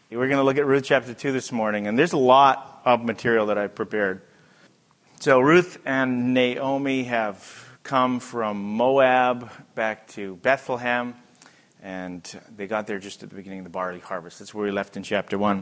We're going to look at Ruth chapter 2 this morning, and there's a lot of material that I've prepared. So Ruth and Naomi have come from Moab back to Bethlehem, and they got there just at the beginning of the barley harvest. That's where we left in chapter 1.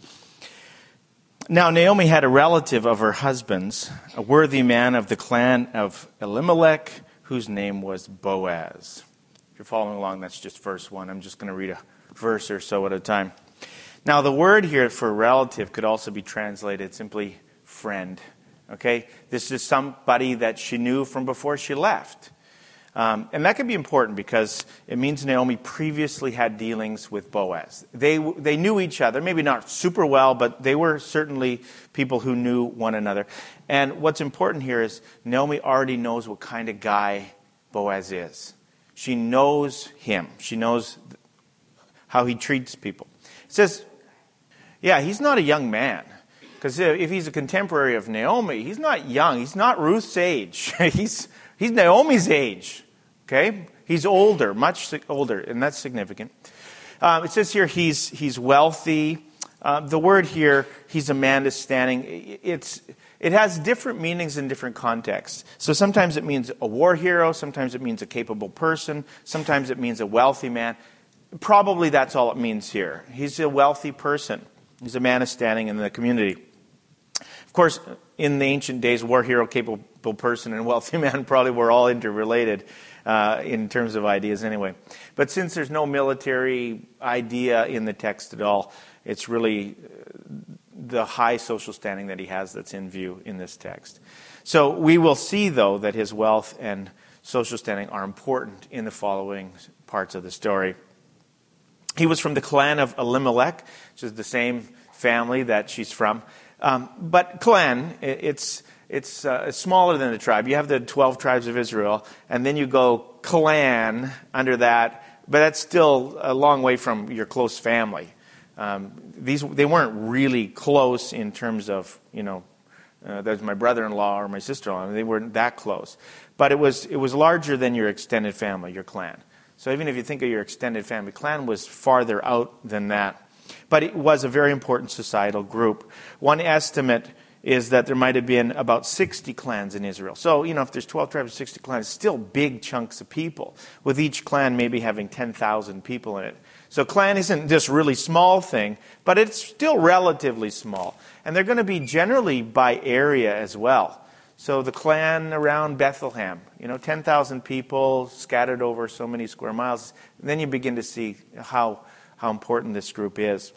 Now Naomi had a relative of her husband's, a worthy man of the clan of Elimelech, whose name was Boaz. If you're following along, that's just verse 1. I'm just going to read a verse or so at a time. Now, the word here for relative could also be translated simply friend. Okay? This is somebody that she knew from before she left. And that can be important because it means Naomi previously had dealings with Boaz. They knew each other, maybe not super well, but they were certainly people who knew one another. And what's important here is Naomi already knows what kind of guy Boaz is. She knows him. She knows how he treats people. It says, yeah, he's not a young man. Because if he's a contemporary of Naomi, he's not young. He's not Ruth's age. He's Naomi's age. Okay? He's older, much older, and that's significant. It says here he's wealthy. The word here, he's a man that's standing. It has different meanings in different contexts. So sometimes it means a war hero. Sometimes it means a capable person. Sometimes it means a wealthy man. Probably that's all it means here. He's a wealthy person. He's a man of standing in the community. Of course, in the ancient days, war hero, capable person, and wealthy man probably were all interrelated in terms of ideas anyway. But since there's no military idea in the text at all, it's really the high social standing that he has that's in view in this text. So we will see, though, that his wealth and social standing are important in the following parts of the story. He was from the clan of Elimelech, which is the same family that she's from. But clan, it's smaller than the tribe. You have the 12 tribes of Israel, and then you go clan under that, but that's still a long way from your close family. They weren't really close in terms of, there's my brother-in-law or my sister-in-law. They weren't that close. But it was larger than your extended family, your clan. So even if you think of your extended family, clan was farther out than that. But it was a very important societal group. One estimate is that there might have been about 60 clans in Israel. So, if there's 12 tribes, 60 clans, still big chunks of people, with each clan maybe having 10,000 people in it. So clan isn't this really small thing, but it's still relatively small. And they're going to be generally by area as well. So the clan around Bethlehem, 10,000 people scattered over so many square miles. And then you begin to see how important this group is.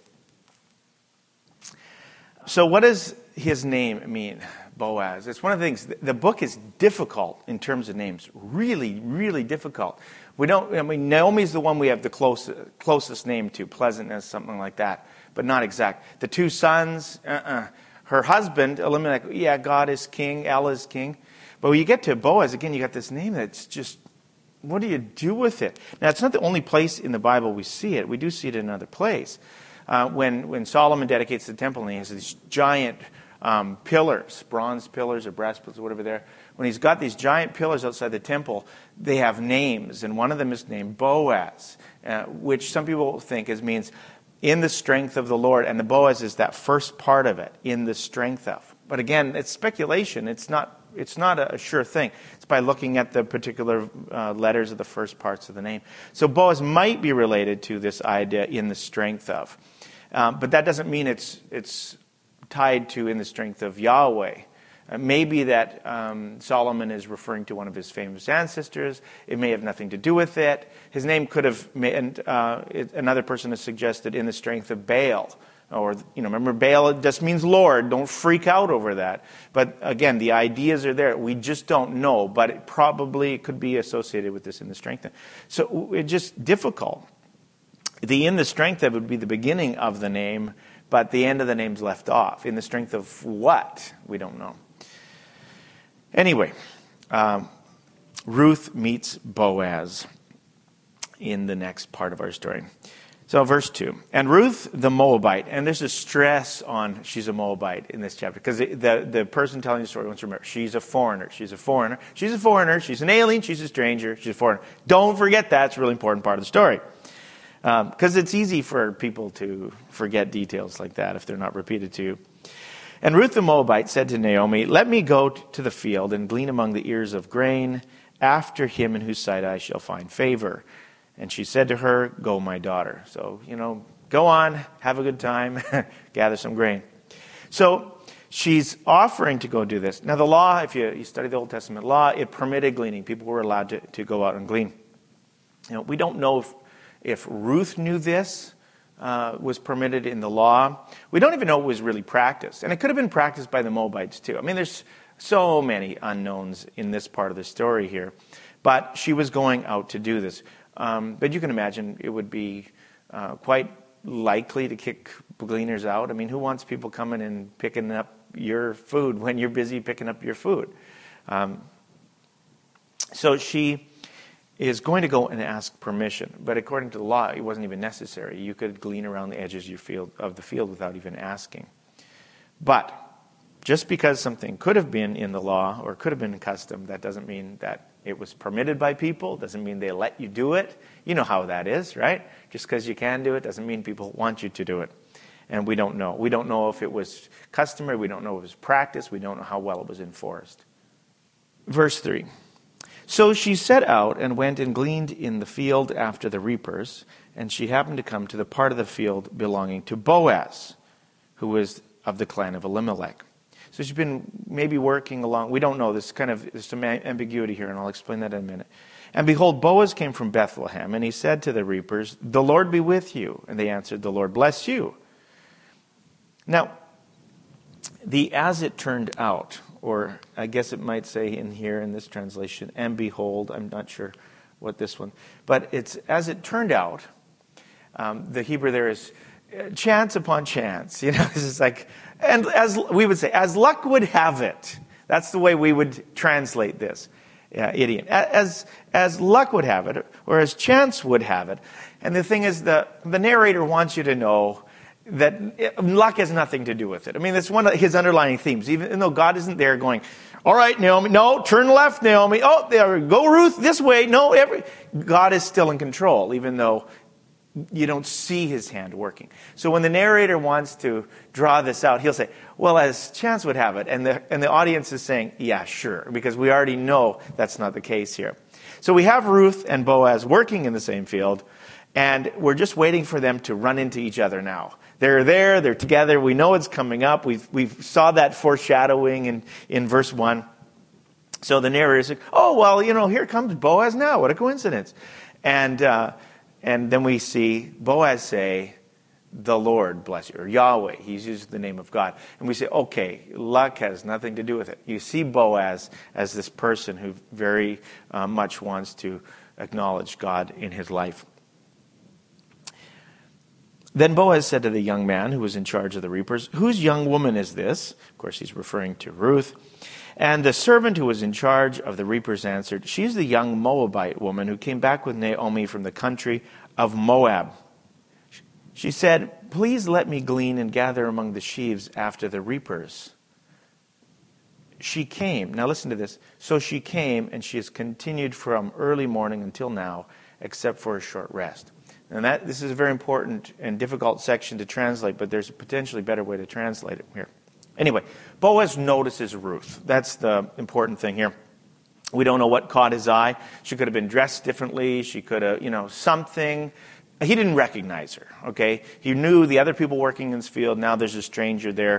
So what does his name mean, Boaz? It's one of the things, the book is difficult in terms of names. Really, really difficult. Naomi's the one we have the closest name to, pleasantness, something like that, but not exact. The two sons, Her husband, Elimelech, God is king, El is king. But when you get to Boaz, again, you got this name that's just, what do you do with it? Now, it's not the only place in the Bible we see it. We do see it in another place. When Solomon dedicates the temple, and he has these giant pillars, bronze pillars or brass pillars, whatever they're. When he's got these giant pillars outside the temple, they have names, and one of them is named Boaz, which some people think means in the strength of the Lord, and the Boaz is that first part of it, in the strength of. But again, it's speculation. It's not a sure thing. It's by looking at the particular letters of the first parts of the name. So Boaz might be related to this idea, in the strength of. But that doesn't mean it's tied to in the strength of Yahweh. Maybe that Solomon is referring to one of his famous ancestors. It may have nothing to do with it. His name could have, another person has suggested, in the strength of Baal. Or, remember, Baal just means Lord. Don't freak out over that. But again, the ideas are there. We just don't know. But it probably could be associated with this in the strength of. So it's just difficult. The in the strength of would be the beginning of the name, but the end of the name's left off. In the strength of what? We don't know. Anyway, Ruth meets Boaz in the next part of our story. So verse 2. And Ruth the Moabite, and there's a stress on she's a Moabite in this chapter, because the person telling the story wants to remember, she's a foreigner. She's a foreigner. She's a foreigner. She's an alien. She's a stranger. She's a foreigner. Don't forget that. It's a really important part of the story. Because it's easy for people to forget details like that if they're not repeated to you. And Ruth the Moabite said to Naomi, "Let me go to the field and glean among the ears of grain after him in whose sight I shall find favor." And she said to her, "Go, my daughter." So, go on, have a good time, gather some grain. So she's offering to go do this. Now the law, if you study the Old Testament law, it permitted gleaning. People were allowed to go out and glean. We don't know if Ruth knew this was permitted in the law. We don't even know it was really practiced. And it could have been practiced by the Moabites too. I mean, there's so many unknowns in this part of the story here. But she was going out to do this. But you can imagine it would be quite likely to kick gleaners out. I mean, who wants people coming and picking up your food when you're busy picking up your food? So she is going to go and ask permission. But according to the law, it wasn't even necessary. You could glean around the edges of the field without even asking. But just because something could have been in the law or could have been a custom, that doesn't mean that it was permitted by people. Doesn't mean they let you do it. You know how that is, right? Just because you can do it doesn't mean people want you to do it. And we don't know. We don't know if it was customary. We don't know if it was practice. We don't know how well it was enforced. Verse 3. So she set out and went and gleaned in the field after the reapers, and she happened to come to the part of the field belonging to Boaz, who was of the clan of Elimelech. So she's been maybe working along. We don't know. There's some ambiguity here, and I'll explain that in a minute. And behold, Boaz came from Bethlehem, and he said to the reapers, "The Lord be with you." And they answered, "The Lord bless you." Now, the "as it turned out," or I guess it might say in here in this translation, "and behold," I'm not sure what this one, but it's "as it turned out." The Hebrew there is chance upon chance. This is like, and as we would say, as luck would have it. That's the way we would translate this idiom. As luck would have it, or as chance would have it. And the thing is, the narrator wants you to know that luck has nothing to do with it. I mean, that's one of his underlying themes. Even though God isn't there going, "All right, Naomi, no, turn left, Naomi. Oh, there, go Ruth, this way." No, God is still in control, even though you don't see his hand working. So when the narrator wants to draw this out, he'll say, "Well, as chance would have it," and the audience is saying, "Yeah, sure," because we already know that's not the case here. So we have Ruth and Boaz working in the same field, and we're just waiting for them to run into each other now. They're there, they're together, we know it's coming up. We've saw that foreshadowing in verse 1. So the narrator is like, "Oh, well, here comes Boaz now. What a coincidence." And then we see Boaz say, "The Lord bless you," or Yahweh. He's used the name of God. And we say, okay, luck has nothing to do with it. You see Boaz as this person who very much wants to acknowledge God in his life. Then Boaz said to the young man who was in charge of the reapers, "Whose young woman is this?" Of course, he's referring to Ruth. And the servant who was in charge of the reapers answered, "She's the young Moabite woman who came back with Naomi from the country of Moab. She said, 'Please let me glean and gather among the sheaves after the reapers.' She came." Now listen to this. "So she came, and she has continued from early morning until now, except for a short rest." And this is a very important and difficult section to translate, but there's a potentially better way to translate it here. Anyway, Boaz notices Ruth. That's the important thing here. We don't know what caught his eye. She could have been dressed differently. She could have, something. He didn't recognize her, okay? He knew the other people working in this field. Now there's a stranger there.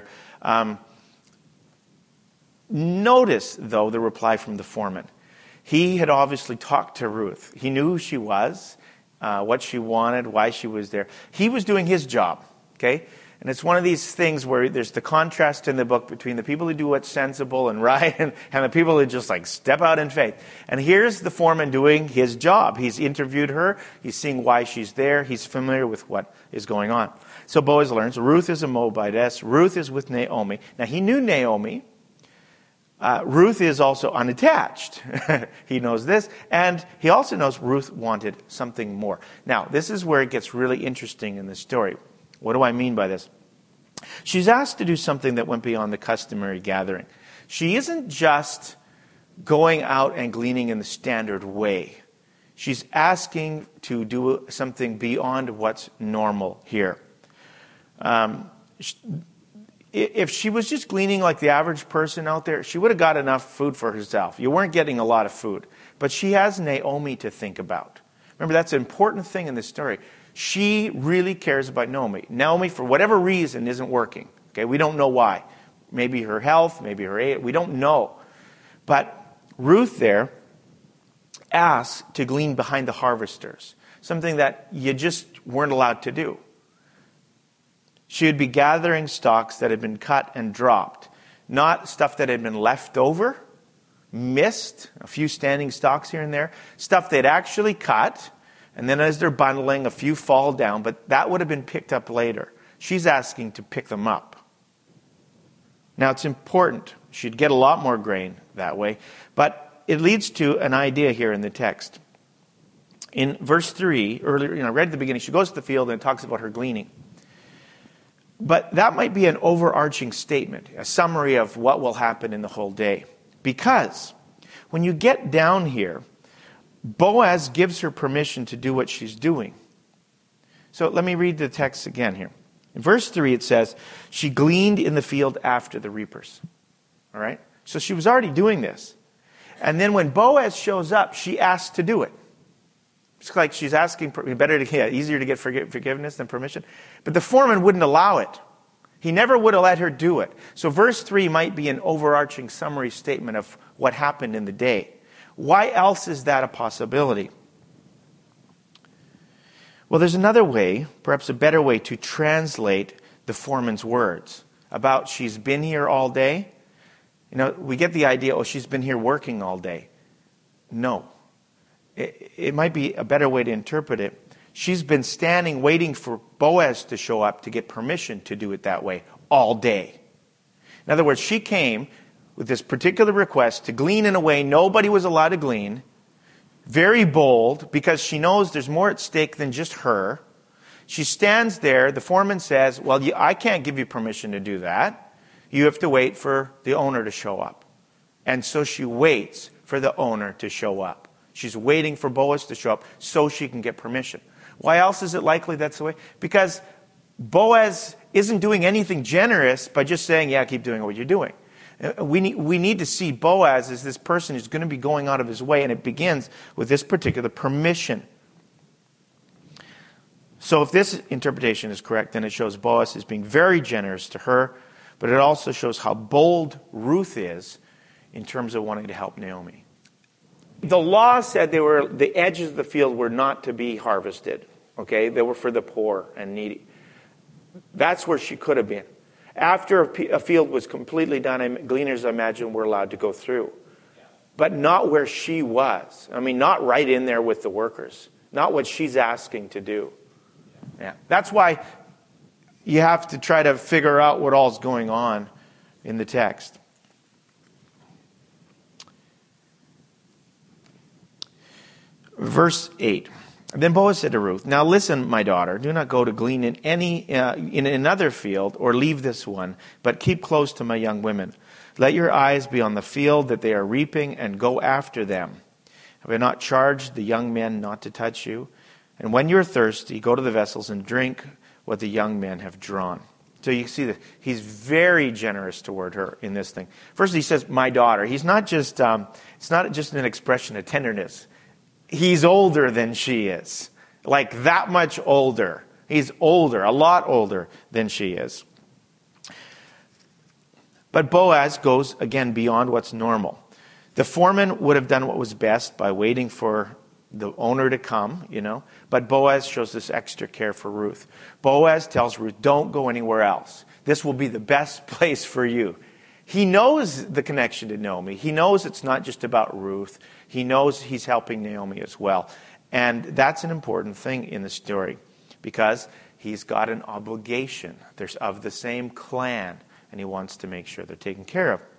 Notice, though, the reply from the foreman. He had obviously talked to Ruth. He knew who she was, what she wanted, why she was there. He was doing his job, okay? And it's one of these things where there's the contrast in the book between the people who do what's sensible and right and the people who just step out in faith. And here's the foreman doing his job. He's interviewed her. He's seeing why she's there. He's familiar with what is going on. So Boaz learns Ruth is a Moabitess. Ruth is with Naomi. Now he knew Naomi. Ruth is also unattached. He knows this. And he also knows Ruth wanted something more. Now, this is where it gets really interesting in the story. What do I mean by this? She's asked to do something that went beyond the customary gathering. She isn't just going out and gleaning in the standard way. She's asking to do something beyond what's normal here. If she was just gleaning like the average person out there, she would have got enough food for herself. You weren't getting a lot of food. But she has Naomi to think about. Remember, that's an important thing in this story. She really cares about Naomi. Naomi, for whatever reason, isn't working. Okay, we don't know why. Maybe her health, maybe her age, we don't know. But Ruth there asks to glean behind the harvesters, something that you just weren't allowed to do. She would be gathering stalks that had been cut and dropped, not stuff that had been left over, missed, a few standing stalks here and there, stuff they'd actually cut, and then as they're bundling, a few fall down, but that would have been picked up later. She's asking to pick them up. Now, it's important. She'd get a lot more grain that way, but it leads to an idea here in the text. In verse 3, earlier, right at the beginning, she goes to the field and it talks about her gleaning. But that might be an overarching statement, a summary of what will happen in the whole day. Because when you get down here, Boaz gives her permission to do what she's doing. So let me read the text again here. In verse 3 it says, she gleaned in the field after the reapers. All right? So she was already doing this. And then when Boaz shows up, she asks to do it. It's like she's asking, easier to get forgiveness than permission. But the foreman wouldn't allow it. He never would have let her do it. So verse 3 might be an overarching summary statement of what happened in the day. Why else is that a possibility? Well, there's another way, perhaps a better way, to translate the foreman's words about she's been here all day. We get the idea, she's been here working all day. No. It might be a better way to interpret it. She's been standing waiting for Boaz to show up to get permission to do it that way all day. In other words, she came with this particular request to glean in a way nobody was allowed to glean. Very bold, because she knows there's more at stake than just her. She stands there. The foreman says, well, I can't give you permission to do that. You have to wait for the owner to show up. And so she waits for the owner to show up. She's waiting for Boaz to show up so she can get permission. Why else is it likely that's the way? Because Boaz isn't doing anything generous by just saying, yeah, keep doing what you're doing. We need to see Boaz as this person who's going to be going out of his way, and it begins with this particular permission. So if this interpretation is correct, then it shows Boaz is being very generous to her, but it also shows how bold Ruth is in terms of wanting to help Naomi. The law said the edges of the field were not to be harvested. Okay, they were for the poor and needy. That's where she could have been. After a field was completely done, gleaners, I imagine, were allowed to go through. But not where she was. I mean, not right in there with the workers. Not what she's asking to do. Yeah. That's why you have to try to figure out what all's going on in the text. Verse 8. Then Boaz said to Ruth, now listen, my daughter, do not go to glean in another field or leave this one, but keep close to my young women. Let your eyes be on the field that they are reaping and go after them. Have I not charged the young men not to touch you? And when you're thirsty, go to the vessels and drink what the young men have drawn. So you see that he's very generous toward her in this thing. First he says, my daughter. He's not just, it's not just an expression of tenderness. He's older than she is. Like that much older. He's older, a lot older than she is. But Boaz goes, again, beyond what's normal. The foreman would have done what was best by waiting for the owner to come, But Boaz shows this extra care for Ruth. Boaz tells Ruth, don't go anywhere else. This will be the best place for you. He knows the connection to Naomi. He knows it's not just about Ruth. He knows he's helping Naomi as well. And that's an important thing in the story because he's got an obligation. They're of the same clan, and he wants to make sure they're taken care of.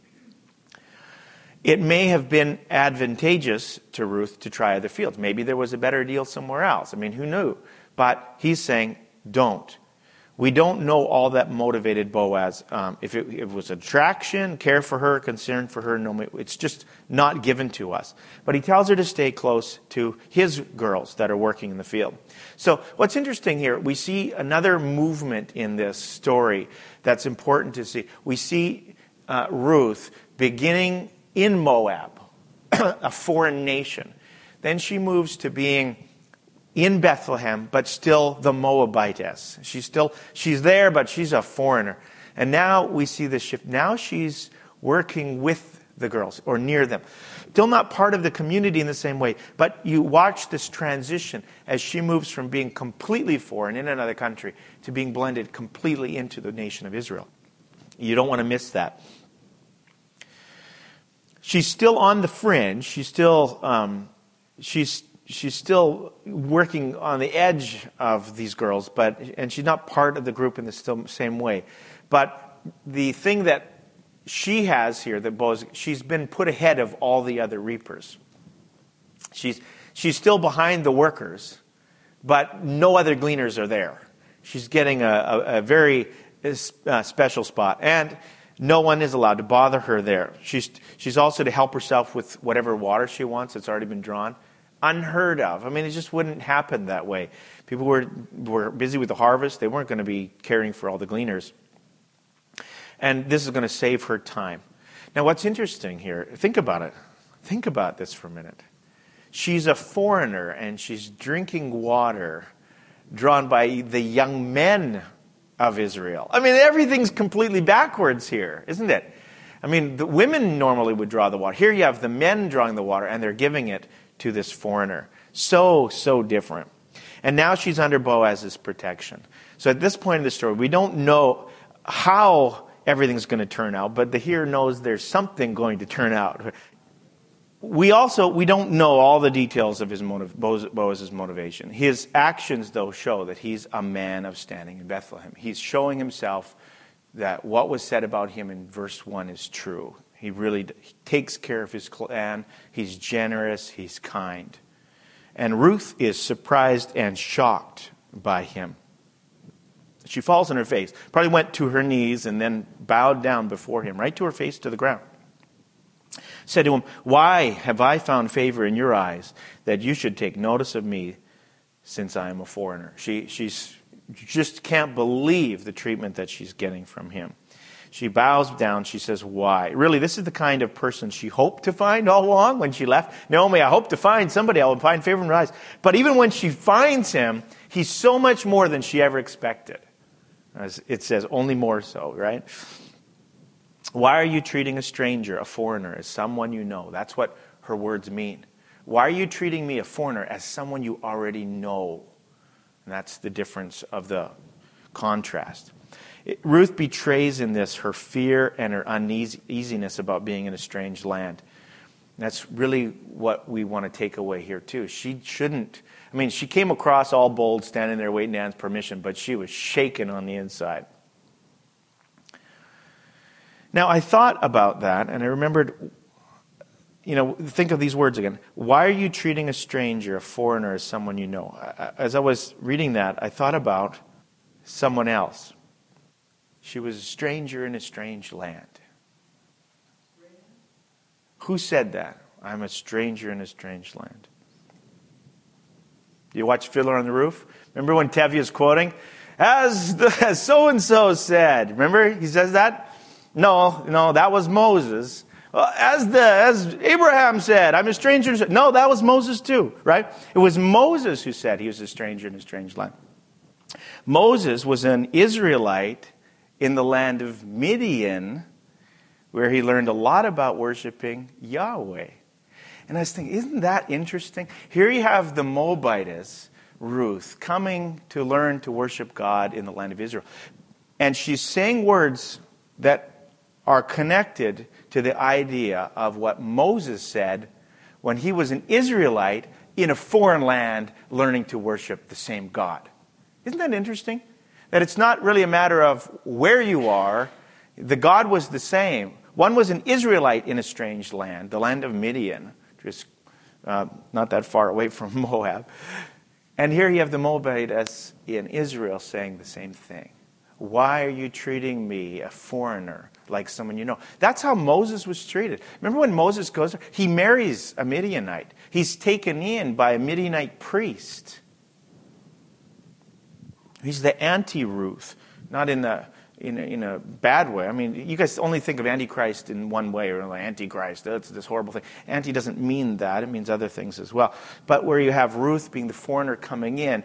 It may have been advantageous to Ruth to try other fields. Maybe there was a better deal somewhere else. I mean, who knew? But he's saying, don't. We don't know all that motivated Boaz. If it was attraction, care for her, concern for her, no, it's just not given to us. But he tells her to stay close to his girls that are working in the field. So what's interesting here, we see another movement in this story that's important to see. We see Ruth beginning in Moab, a foreign nation. Then she moves to being in Bethlehem, but still the Moabitess. She's there, but she's a foreigner. And now we see this shift. Now she's working with the girls, or near them. Still not part of the community in the same way, but you watch this transition as she moves from being completely foreign in another country to being blended completely into the nation of Israel. You don't want to miss that. She's still on the fringe. She's still working on the edge of these girls, and she's not part of the group in the same way. But the thing that she has here, that Boaz, she's been put ahead of all the other reapers. She's still behind the workers, but no other gleaners are there. She's getting a very special spot, and no one is allowed to bother her there. She's also to help herself with whatever water she wants that's already been drawn. Unheard of. I mean, it just wouldn't happen that way. People were busy with the harvest. They weren't going to be caring for all the gleaners. And this is going to save her time. Now, what's interesting here, think about it. Think about this for a minute. She's a foreigner, and she's drinking water drawn by the young men of Israel. I mean, everything's completely backwards here, isn't it? I mean, the women normally would draw the water. Here you have the men drawing the water, and they're giving it to this foreigner. So different. And now she's under Boaz's protection. So at this point in the story, we don't know how everything's going to turn out, but the hearer knows there's something going to turn out. We don't know all the details of his Boaz's motivation. His actions, though, show that he's a man of standing in Bethlehem. He's showing himself that what was said about him in verse 1 is true. He takes care of his clan. He's generous. He's kind. And Ruth is surprised and shocked by him. She falls on her face, probably went to her knees and then bowed down before him, right to her face to the ground. Said to him, "Why have I found favor in your eyes that you should take notice of me since I am a foreigner?" She just can't believe the treatment that she's getting from him. She bows down. She says, "Why?" Really, this is the kind of person she hoped to find all along when she left. Naomi, I hope to find somebody. I will find favor in her eyes. But even when she finds him, he's so much more than she ever expected. As it says, only more so, right? Why are you treating a stranger, a foreigner, as someone you know? That's what her words mean. Why are you treating me, a foreigner, as someone you already know? And that's the difference of the contrast. Ruth betrays in this her fear and her uneasiness about being in a strange land. And that's really what we want to take away here too. She came across all bold, standing there waiting Anne's permission, but she was shaken on the inside. Now, I thought about that, and I remembered, think of these words again. Why are you treating a stranger, a foreigner, as someone you know? As I was reading that, I thought about someone else. She was a stranger in a strange land. Who said that? I'm a stranger in a strange land. You watch Fiddler on the Roof? Remember when Tevye's quoting? As so-and-so said. Remember he says that? No, that was Moses. As Abraham said, I'm a stranger. No, that was Moses too, right? It was Moses who said he was a stranger in a strange land. Moses was an Israelite in the land of Midian, where he learned a lot about worshiping Yahweh. And I was thinking, isn't that interesting? Here you have the Moabitess, Ruth, coming to learn to worship God in the land of Israel. And she's saying words that are connected to the idea of what Moses said when he was an Israelite in a foreign land learning to worship the same God. Isn't that interesting? That it's not really a matter of where you are. The God was the same. One was an Israelite in a strange land, the land of Midian, just not that far away from Moab. And here you have the Moabitess in Israel saying the same thing. Why are you treating me, a foreigner, like someone you know? That's how Moses was treated. Remember when Moses goes there? He marries a Midianite. He's taken in by a Midianite priest. He's the anti-Ruth, not in a bad way. I mean, you guys only think of Antichrist in one way, or like Antichrist, that's this horrible thing. Anti doesn't mean that. It means other things as well. But where you have Ruth being the foreigner coming in,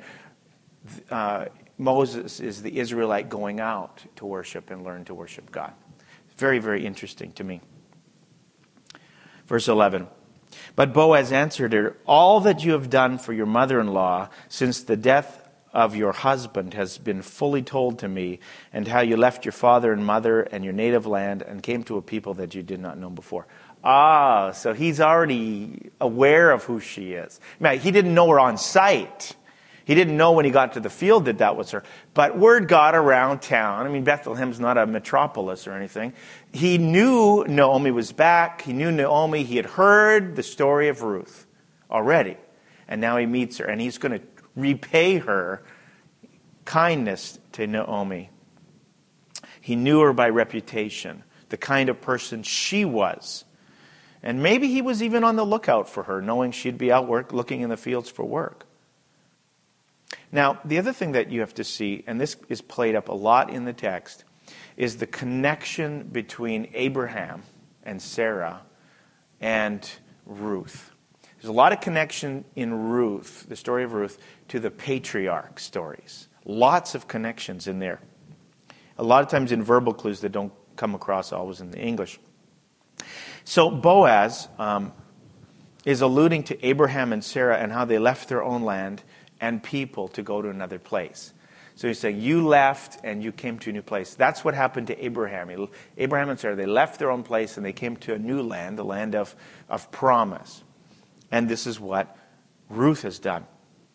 Moses is the Israelite going out to worship and learn to worship God. Very, very interesting to me. Verse 11. But Boaz answered her, all that you have done for your mother-in-law since the death of your husband has been fully told to me, and how you left your father and mother and your native land and came to a people that you did not know before. So he's already aware of who she is. Now, he didn't know her on sight. He didn't know when he got to the field that was her. But word got around town. I mean, Bethlehem's not a metropolis or anything. He knew Naomi was back. He knew Naomi. He had heard the story of Ruth already. And now he meets her, and he's going to repay her kindness to Naomi. He knew her by reputation, the kind of person she was. And maybe he was even on the lookout for her, knowing she'd be out looking in the fields for work. Now, the other thing that you have to see, and this is played up a lot in the text, is the connection between Abraham and Sarah and Ruth. There's a lot of connection in Ruth, the story of Ruth, to the patriarch stories. Lots of connections in there. A lot of times in verbal clues that don't come across always in the English. So Boaz is alluding to Abraham and Sarah and how they left their own land and people to go to another place. So he's saying, you left and you came to a new place. That's what happened to Abraham. Abraham and Sarah, they left their own place and they came to a new land, the land of promise. And this is what Ruth has done.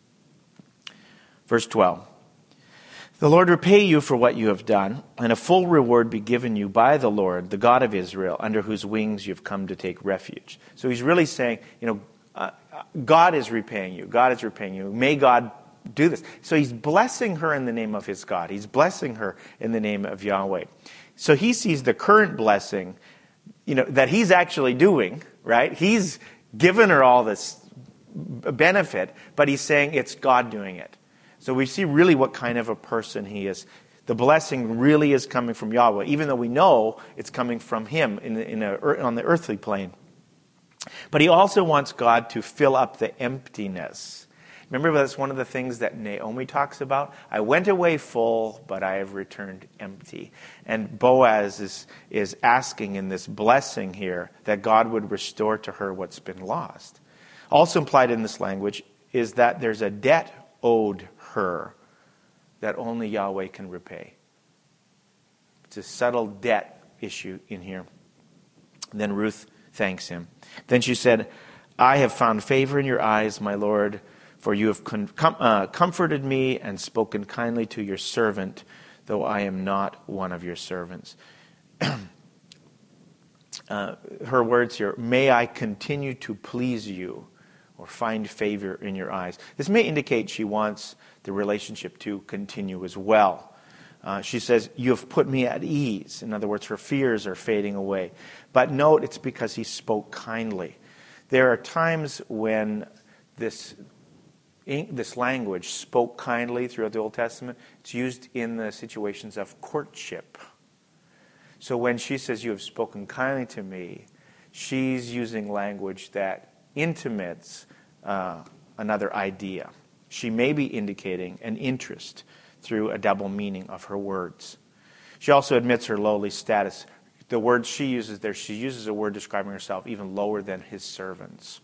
Verse 12. The Lord repay you for what you have done, and a full reward be given you by the Lord, the God of Israel, under whose wings you have come to take refuge. So he's really saying, God is repaying you. God is repaying you. May God do this. So he's blessing her in the name of his God. He's blessing her in the name of Yahweh. So he sees the current blessing, that he's actually doing, right? He's given her all this benefit, but he's saying it's God doing it. So we see really what kind of a person he is. The blessing really is coming from Yahweh, even though we know it's coming from him on the earthly plane. But he also wants God to fill up the emptiness. Remember, that's one of the things that Naomi talks about. I went away full, but I have returned empty. And Boaz is asking in this blessing here that God would restore to her what's been lost. Also implied in this language is that there's a debt owed her that only Yahweh can repay. It's a subtle debt issue in here. Then Ruth thanks him. Then she said, I have found favor in your eyes, my Lord, for you have comforted me and spoken kindly to your servant, though I am not one of your servants. Her words here, may I continue to please you or find favor in your eyes. This may indicate she wants the relationship to continue as well. She says, you have put me at ease. In other words, her fears are fading away. But note, it's because he spoke kindly. There are times when this language, spoke kindly, throughout the Old Testament, it's used in the situations of courtship. So when she says, you have spoken kindly to me, she's using language that intimates another idea. She may be indicating an interest through a double meaning of her words. She also admits her lowly status. The word she uses there, she uses a word describing herself even lower than his servants.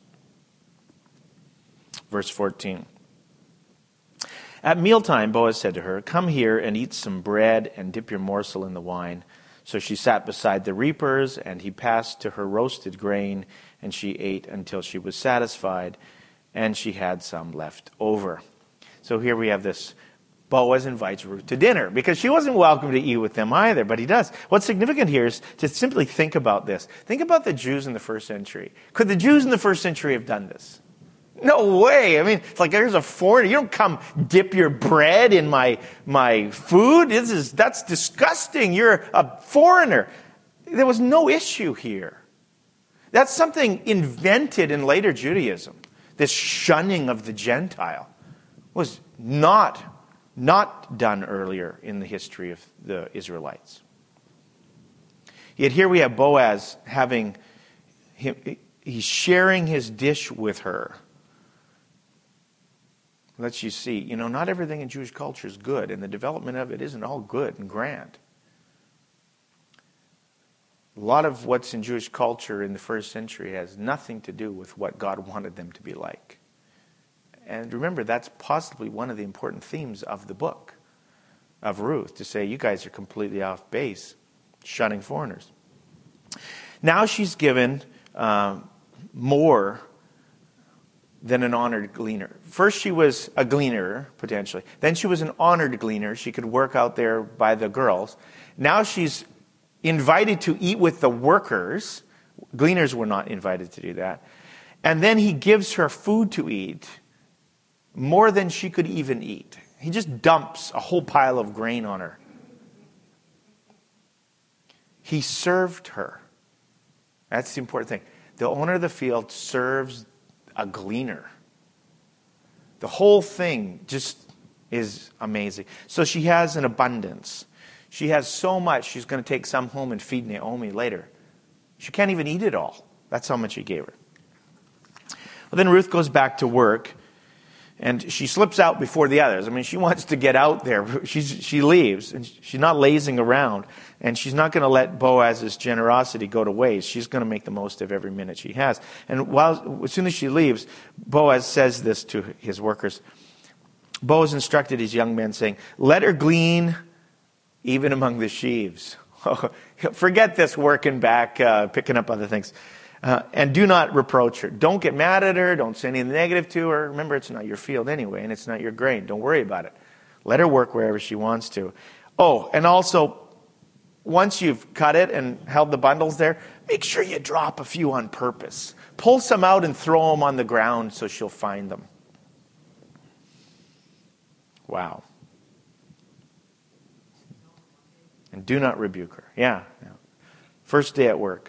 Verse 14. At mealtime, Boaz said to her, come here and eat some bread and dip your morsel in the wine. So she sat beside the reapers, and he passed to her roasted grain, and she ate until she was satisfied, and she had some left over. So here we have this. Boaz invites Ruth to dinner because she wasn't welcome to eat with them either, but he does. What's significant here is to simply think about this. Think about the Jews in the first century. Could the Jews in the first century have done this? No way. I mean, it's like there's a foreigner. You don't come dip your bread in my food. That's disgusting. You're a foreigner. There was no issue here. That's something invented in later Judaism. This shunning of the Gentile was not done earlier in the history of the Israelites. Yet here we have Boaz he's sharing his dish with her. Lets you see, not everything in Jewish culture is good, and the development of it isn't all good and grand. A lot of what's in Jewish culture in the first century has nothing to do with what God wanted them to be like. And remember, that's possibly one of the important themes of the book of Ruth, to say, you guys are completely off base, shunning foreigners. Now she's given more than an honored gleaner. First she was a gleaner, potentially. Then she was an honored gleaner. She could work out there by the girls. Now she's invited to eat with the workers. Gleaners were not invited to do that. And then he gives her food to eat, more than she could even eat. He just dumps a whole pile of grain on her. He served her. That's the important thing. The owner of the field serves a gleaner. The whole thing just is amazing. So she has an abundance. She has so much, she's going to take some home and feed Naomi later. She can't even eat it all. That's how much he gave her. Well, then Ruth goes back to work, and she slips out before the others. I mean, she wants to get out there. She leaves, and she's not lazing around, and she's not going to let Boaz's generosity go to waste. She's going to make the most of every minute she has. And as soon as she leaves, Boaz says this to his workers. Boaz instructed his young men, saying, "Let her glean even among the sheaves." Forget this working back, picking up other things. And do not reproach her. Don't get mad at her. Don't say anything negative to her. Remember, it's not your field anyway, and it's not your grain. Don't worry about it. Let her work wherever she wants to. Oh, and also, once you've cut it and held the bundles there, make sure you drop a few on purpose. Pull some out and throw them on the ground so she'll find them. Wow. And do not rebuke her. Yeah. First day at work.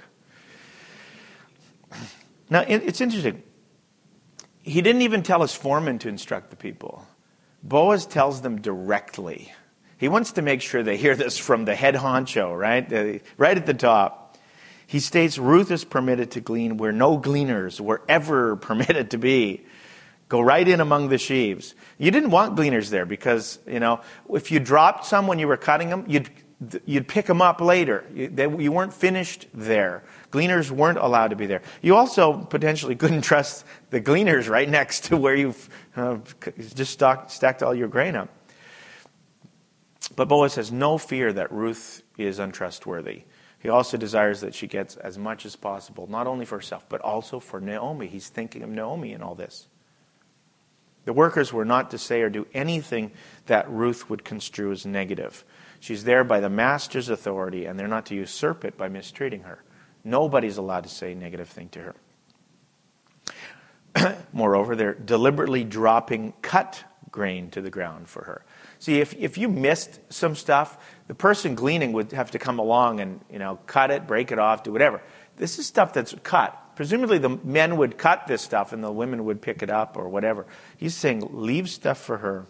Now, it's interesting. He didn't even tell his foreman to instruct the people. Boaz tells them directly. He wants to make sure they hear this from the head honcho, right? Right at the top. He states, Ruth is permitted to glean where no gleaners were ever permitted to be. Go right in among the sheaves. You didn't want gleaners there because, if you dropped some when you were cutting them, you'd pick them up later. You weren't finished there. Gleaners weren't allowed to be there. You also potentially couldn't trust the gleaners right next to where you've just stacked all your grain up. But Boaz has no fear that Ruth is untrustworthy. He also desires that she gets as much as possible, not only for herself, but also for Naomi. He's thinking of Naomi in all this. The workers were not to say or do anything that Ruth would construe as negative. She's there by the master's authority, and they're not to usurp it by mistreating her. Nobody's allowed to say a negative thing to her. Moreover, they're deliberately dropping cut grain to the ground for her. See, if you missed some stuff, the person gleaning would have to come along and cut it, break it off, do whatever. This is stuff that's cut. Presumably the men would cut this stuff and the women would pick it up or whatever. He's saying, leave stuff for her.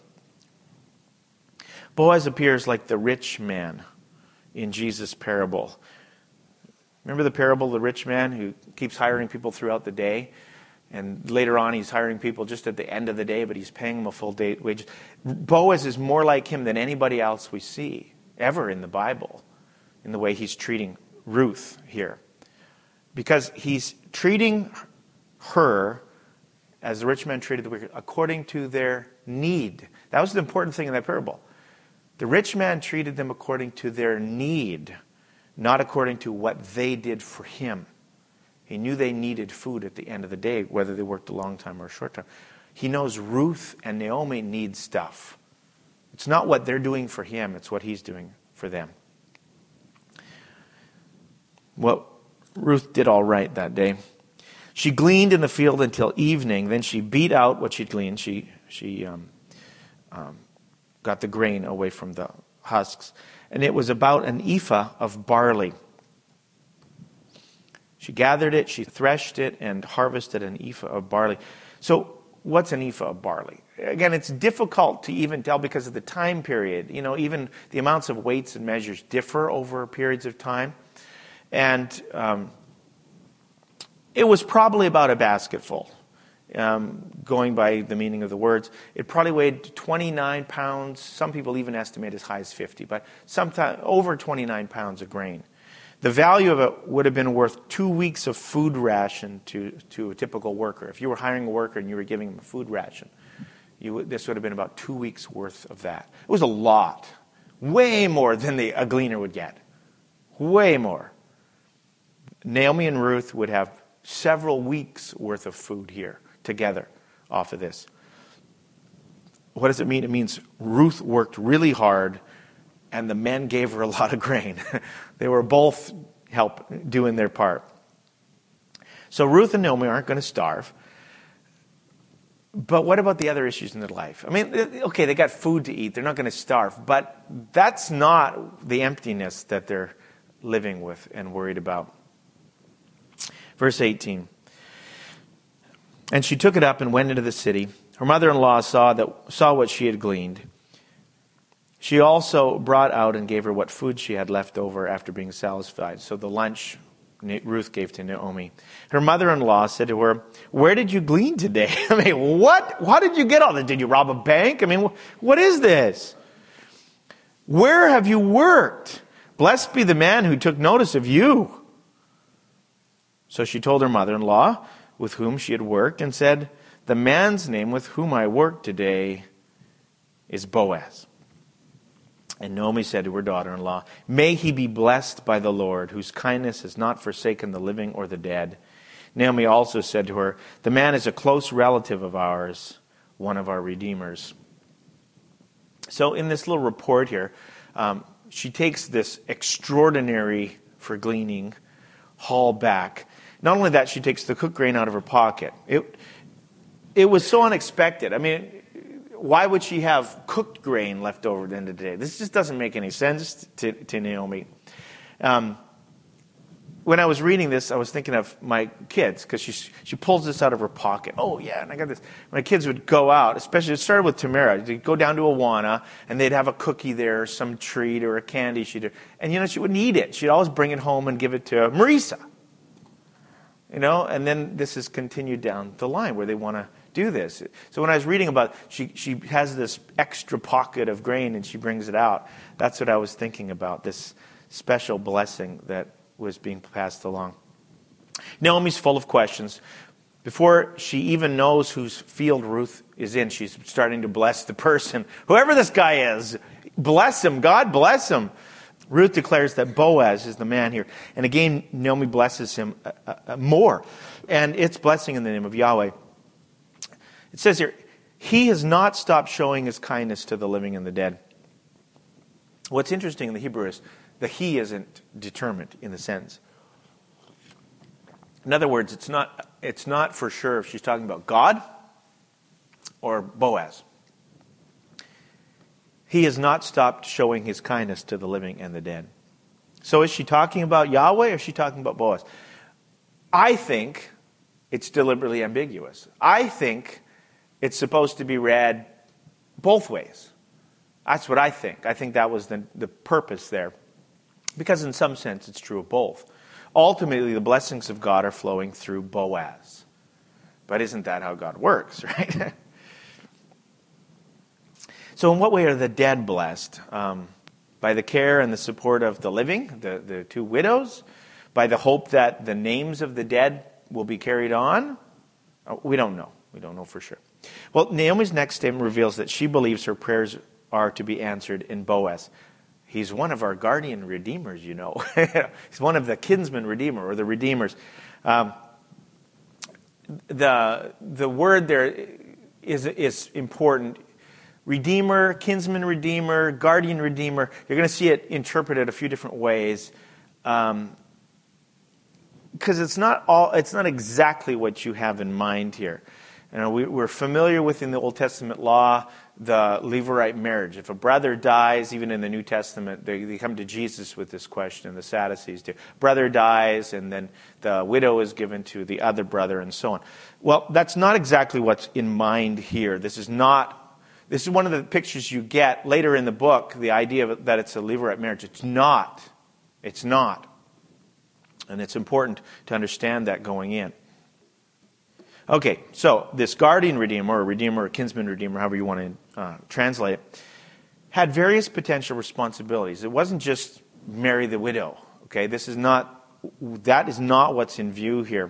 Boaz appears like the rich man in Jesus' parable. Remember the parable of the rich man who keeps hiring people throughout the day? And later on he's hiring people just at the end of the day, but he's paying them a full day wage. Boaz is more like him than anybody else we see ever in the Bible in the way he's treating Ruth here. Because he's treating her, as the rich man treated the wicked, according to their need. That was the important thing in that parable. The rich man treated them according to their need, not according to what they did for him. He knew they needed food at the end of the day, whether they worked a long time or a short time. He knows Ruth and Naomi need stuff. It's not what they're doing for him, it's what he's doing for them. Well, Ruth did all right that day. She gleaned in the field until evening. Then she beat out what she'd gleaned. She got the grain away from the husks. And it was about an ephah of barley. She gathered it, she threshed it, and harvested an ephah of barley. So what's an ephah of barley? Again, it's difficult to even tell because of the time period. Even the amounts of weights and measures differ over periods of time. And it was probably about a basketful, going by the meaning of the words. It probably weighed 29 pounds. Some people even estimate as high as 50, but sometimes over 29 pounds of grain. The value of it would have been worth 2 weeks of food ration to a typical worker. If you were hiring a worker and you were giving them a food ration, this would have been about 2 weeks' worth of that. It was a lot. Way more than a gleaner would get. Way more. Naomi and Ruth would have several weeks' worth of food here together off of this. What does it mean? It means Ruth worked really hard and the men gave her a lot of grain. They were both doing their part. So Ruth and Naomi aren't going to starve. But what about the other issues in their life? I mean, okay, they got food to eat. They're not going to starve. But that's not the emptiness that they're living with and worried about. Verse 18. And she took it up and went into the city. Her mother-in-law saw what she had gleaned. She also brought out and gave her what food she had left over after being satisfied. So the lunch Ruth gave to Naomi. Her mother-in-law said to her, "Where did you glean today?" I mean, what? How did you get all that? Did you rob a bank? I mean, what is this? Where have you worked? Blessed be the man who took notice of you. So she told her mother-in-law with whom she had worked and said, "The man's name with whom I worked today is Boaz." And Naomi said to her daughter-in-law, "May he be blessed by the Lord, whose kindness has not forsaken the living or the dead." Naomi also said to her, "The man is a close relative of ours, one of our redeemers." So in this little report here, she takes this extraordinary for gleaning haul back. Not only that, she takes the cooked grain out of her pocket. It was so unexpected. I mean, why would she have cooked grain left over at the end of the day? This just doesn't make any sense to Naomi. When I was reading this, I was thinking of my kids, because she pulls this out of her pocket. Oh, yeah, and I got this. My kids would go out, especially, it started with Tamara. They'd go down to Awana, and they'd have a cookie there, or some treat, or a candy she'd. And, she wouldn't eat it. She'd always bring it home and give it to Marisa. And then this has continued down the line where they want to do this. So when I was reading about, she has this extra pocket of grain and she brings it out. That's what I was thinking about, this special blessing that was being passed along. Naomi's full of questions. Before she even knows whose field Ruth is in, she's starting to bless the person. Whoever this guy is, bless him. God bless him. Ruth declares that Boaz is the man here. And again, Naomi blesses him more. And it's blessing in the name of Yahweh. It says here, he has not stopped showing his kindness to the living and the dead. What's interesting in the Hebrew is the he isn't determined in the sentence. In other words, it's not for sure if she's talking about God or Boaz. He has not stopped showing his kindness to the living and the dead. So is she talking about Yahweh or is she talking about Boaz? I think it's deliberately ambiguous. I think it's supposed to be read both ways. That's what I think. I think that was the purpose there. Because in some sense, it's true of both. Ultimately, the blessings of God are flowing through Boaz. But isn't that how God works, right? So in what way are the dead blessed? By the care and the support of the living, the two widows? By the hope that the names of the dead will be carried on? We don't know. We don't know for sure. Well, Naomi's next statement reveals that she believes her prayers are to be answered in Boaz. He's one of our guardian redeemers, He's one of the kinsman redeemer, or the redeemers. The word there is important. Redeemer, kinsman redeemer, guardian redeemer. You're going to see it interpreted a few different ways. because it's not exactly what you have in mind here. We're familiar with in the Old Testament law the Levirate marriage. If a brother dies, even in the New Testament, they come to Jesus with this question, the Sadducees do. Brother dies, and then the widow is given to the other brother, and so on. Well, that's not exactly what's in mind here. This is one of the pictures you get later in the book, the idea that it's a Levirate marriage. It's not. It's not. And it's important to understand that going in. Okay, so this guardian redeemer, or kinsman redeemer, however you want to translate it, had various potential responsibilities. It wasn't just marry the widow. Okay, that is not what's in view here.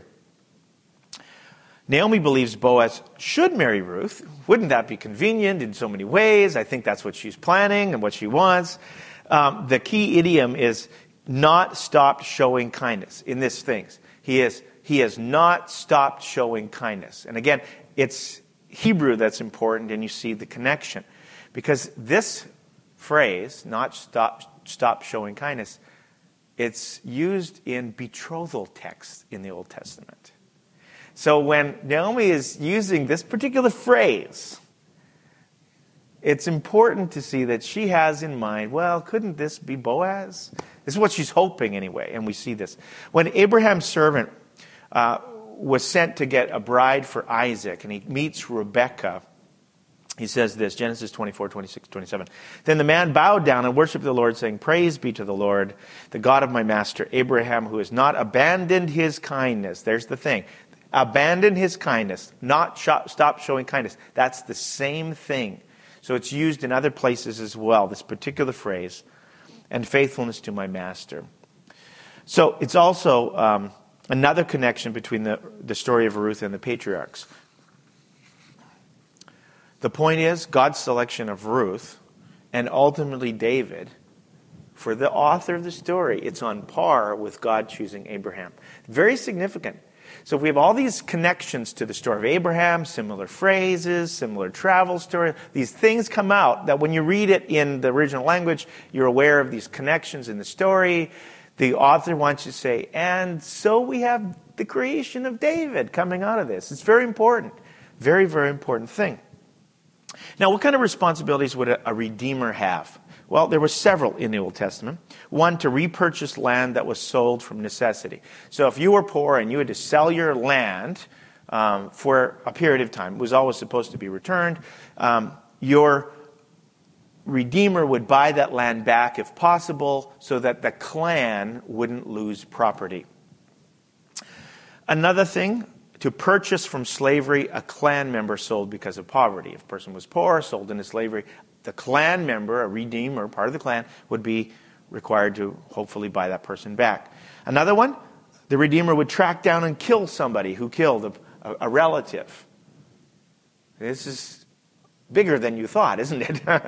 Naomi believes Boaz should marry Ruth. Wouldn't that be convenient in so many ways? I think that's what she's planning and what she wants. The key idiom is not stopped showing kindness in this things. He has not stopped showing kindness. And again, it's Hebrew that's important, and you see the connection. Because this phrase, not stop showing kindness, it's used in betrothal texts in the Old Testament. So when Naomi is using this particular phrase, it's important to see that she has in mind, well, couldn't this be Boaz? This is what she's hoping anyway, and we see this. When Abraham's servant was sent to get a bride for Isaac, and he meets Rebekah, he says this, Genesis 24, 26, 27. Then the man bowed down and worshipped the Lord, saying, Praise be to the Lord, the God of my master Abraham, who has not abandoned his kindness. There's the thing. Abandoned his kindness, not stop showing kindness. That's the same thing. So it's used in other places as well, this particular phrase, and faithfulness to my master. So it's also another connection between the story of Ruth and the patriarchs. The point is, God's selection of Ruth and ultimately David, for the author of the story, it's on par with God choosing Abraham. Very significant. So we have all these connections to the story of Abraham, similar phrases, similar travel story. These things come out that when you read it in the original language, you're aware of these connections in the story. The author wants you to say, and so we have the creation of David coming out of this. It's very important. Very, very important thing. Now, what kind of responsibilities would a redeemer have? Well, there were several in the Old Testament. One, to repurchase land that was sold from necessity. So if you were poor and you had to sell your land for a period of time, it was always supposed to be returned, your redeemer would buy that land back if possible so that the clan wouldn't lose property. Another thing, to purchase from slavery a clan member sold because of poverty. If a person was poor, sold into slavery, the clan member, a redeemer, part of the clan, would be required to hopefully buy that person back. Another one, the redeemer would track down and kill somebody who killed a relative. This is bigger than you thought, isn't it?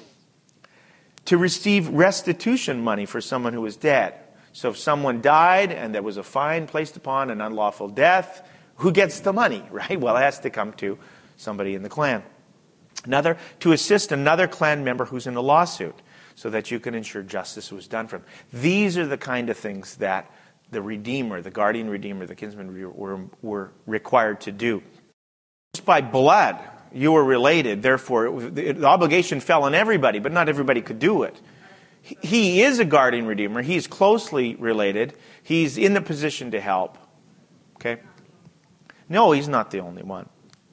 To receive restitution money for someone who was dead. So if someone died and there was a fine placed upon an unlawful death, who gets the money, right? Well, it has to come to somebody in the clan. Another, to assist another clan member who's in a lawsuit so that you can ensure justice was done for him. These are the kind of things that the redeemer, the guardian redeemer, the kinsman redeemer were required to do. Just by blood, you were related. Therefore, the obligation fell on everybody, but not everybody could do it. He is a guardian redeemer. He's closely related. He's in the position to help. Okay? No, he's not the only one.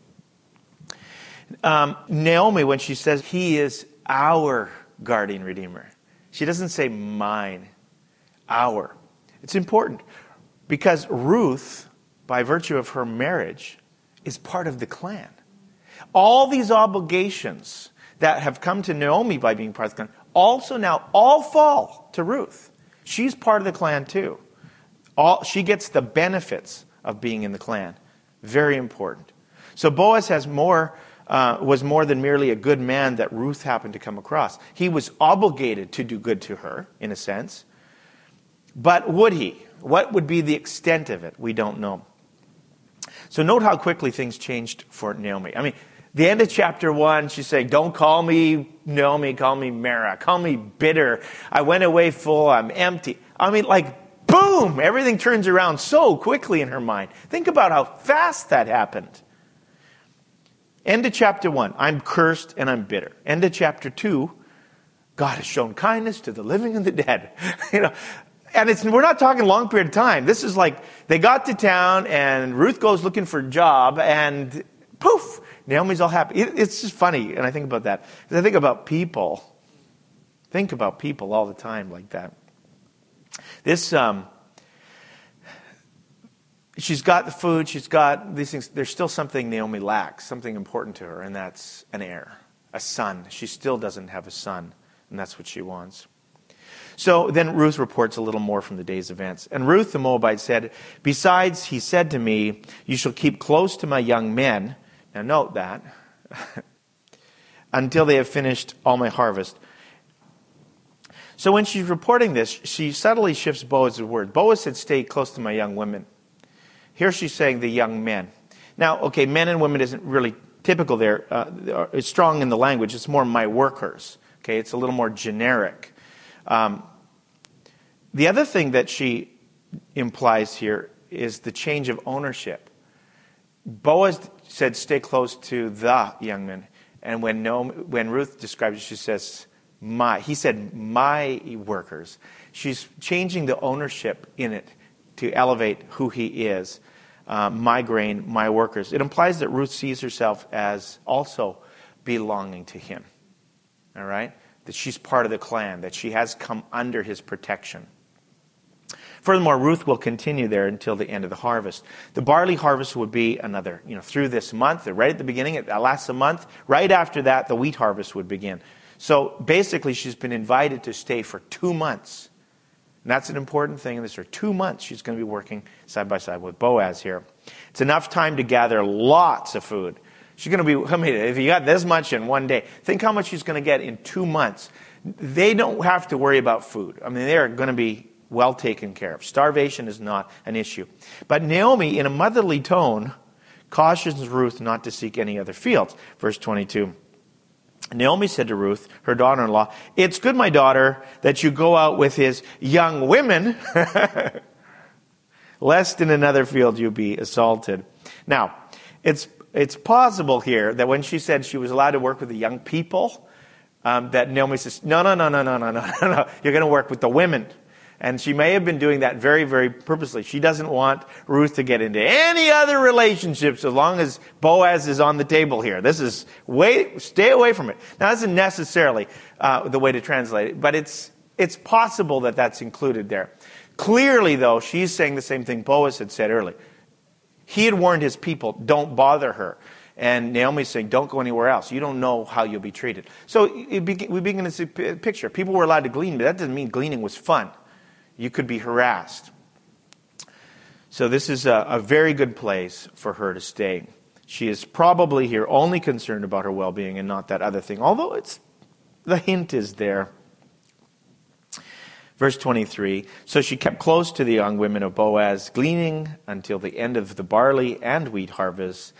Naomi, when she says he is our guardian redeemer, she doesn't say mine, our. It's important because Ruth, by virtue of her marriage, is part of the clan. All these obligations that have come to Naomi by being part of the clan also now all fall to Ruth. She's part of the clan too. She gets the benefits of being in the clan. Very important. So Boaz was more than merely a good man that Ruth happened to come across. He was obligated to do good to her, in a sense. But would he? What would be the extent of it? We don't know. So note how quickly things changed for Naomi. I mean, the end of chapter 1, she's saying, don't call me Naomi, call me Mara. Call me bitter. I went away full, I'm empty. I mean, like, boom! boom, everything turns around so quickly in her mind. Think about how fast that happened. End of chapter 1, I'm cursed and I'm bitter. End of chapter 2, God has shown kindness to the living and the dead. And we're not talking a long period of time. This is like they got to town and Ruth goes looking for a job and poof, Naomi's all happy. It's just funny, and I think about that. Because I think about people. Think about people all the time like that. She's got the food, she's got these things. There's still something Naomi lacks, something important to her, and that's an heir, a son. She still doesn't have a son, and that's what she wants. So then Ruth reports a little more from the day's events. And Ruth the Moabite said, besides, he said to me, you shall keep close to my young men. Now note that. Until they have finished all my harvest. So when she's reporting this, she subtly shifts Boaz's word. Boaz said, stay close to my young women. Here she's saying the young men. Now, okay, men and women isn't really typical there. It's strong in the language. It's more my workers. Okay, it's a little more generic. The other thing that she implies here is the change of ownership. Boaz said, stay close to the young men. And when Ruth describes it, she says, he said, my workers. She's changing the ownership in it to elevate who he is. My grain, my workers. It implies that Ruth sees herself as also belonging to him. All right? That she's part of the clan, that she has come under his protection. Furthermore, Ruth will continue there until the end of the harvest. The barley harvest would be another, through this month, right at the beginning, it lasts a month. Right after that, the wheat harvest would begin. So basically, she's been invited to stay for 2 months. And that's an important thing in this. For 2 months, she's going to be working side by side with Boaz here. It's enough time to gather lots of food. She's going to be, if you got this much in one day, think how much she's going to get in 2 months. They don't have to worry about food. They are going to be well taken care of. Starvation is not an issue. But Naomi, in a motherly tone, cautions Ruth not to seek any other fields. Verse 22. Naomi said to Ruth, her daughter-in-law, it's good, my daughter, that you go out with his young women, lest in another field you be assaulted. Now, it's possible here that when she said she was allowed to work with the young people, that Naomi says, no, you're going to work with the women. And she may have been doing that very, very purposely. She doesn't want Ruth to get into any other relationships as long as Boaz is on the table here. Stay away from it. Now, that isn't necessarily the way to translate it, but it's possible that that's included there. Clearly, though, she's saying the same thing Boaz had said earlier. He had warned his people, don't bother her. And Naomi's saying, don't go anywhere else. You don't know how you'll be treated. So we begin to see a picture. People were allowed to glean, but that doesn't mean gleaning was fun. You could be harassed. So this is a very good place for her to stay. She is probably here only concerned about her well-being and not that other thing, although the hint is there. Verse 23, so she kept close to the young women of Boaz, gleaning until the end of the barley and wheat harvest,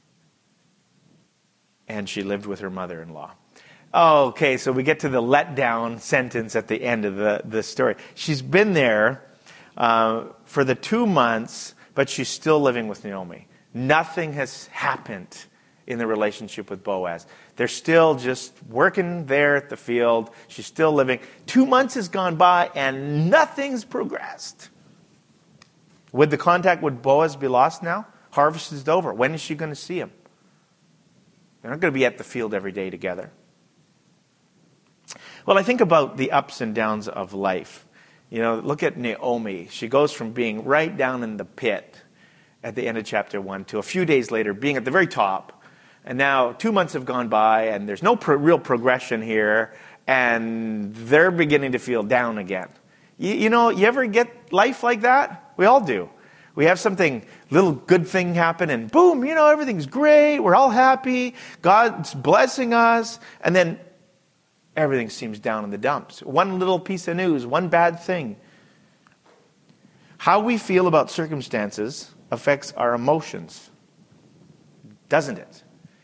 and she lived with her mother-in-law. Okay, so we get to the letdown sentence at the end of the story. She's been there for the 2 months, but she's still living with Naomi. Nothing has happened in the relationship with Boaz. They're still just working there at the field. She's still living. 2 months has gone by and nothing's progressed. Would the contact with Boaz be lost now? Harvest is over. When is she going to see him? They're not going to be at the field every day together. Well, I think about the ups and downs of life. Look at Naomi. She goes from being right down in the pit at the end of chapter 1 to a few days later being at the very top. And now 2 months have gone by and there's no real progression here. And they're beginning to feel down again. You ever get life like that? We all do. We have little good thing happen and boom, everything's great. We're all happy. God's blessing us. And then everything seems down in the dumps. One little piece of news, one bad thing. How we feel about circumstances affects our emotions, doesn't it?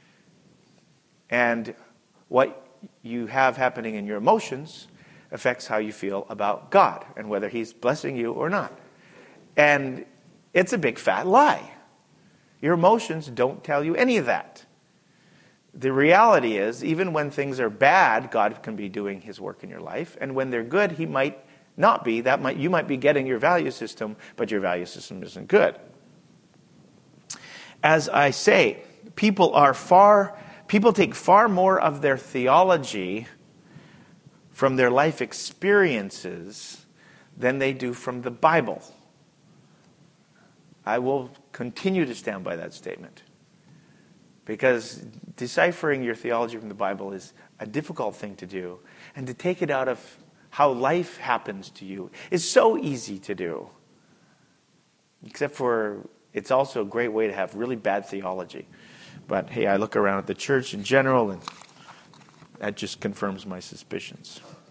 And what you have happening in your emotions affects how you feel about God and whether He's blessing you or not. And it's a big fat lie. Your emotions don't tell you any of that. The reality is, even when things are bad, God can be doing his work in your life. And when they're good, he might not be. You might be getting your value system, but your value system isn't good. As I say, people take far more of their theology from their life experiences than they do from the Bible. I will continue to stand by that statement, because deciphering your theology from the Bible is a difficult thing to do, and to take it out of how life happens to you is so easy to do. Except for, it's also a great way to have really bad theology. But hey, I look around at the church in general, and that just confirms my suspicions.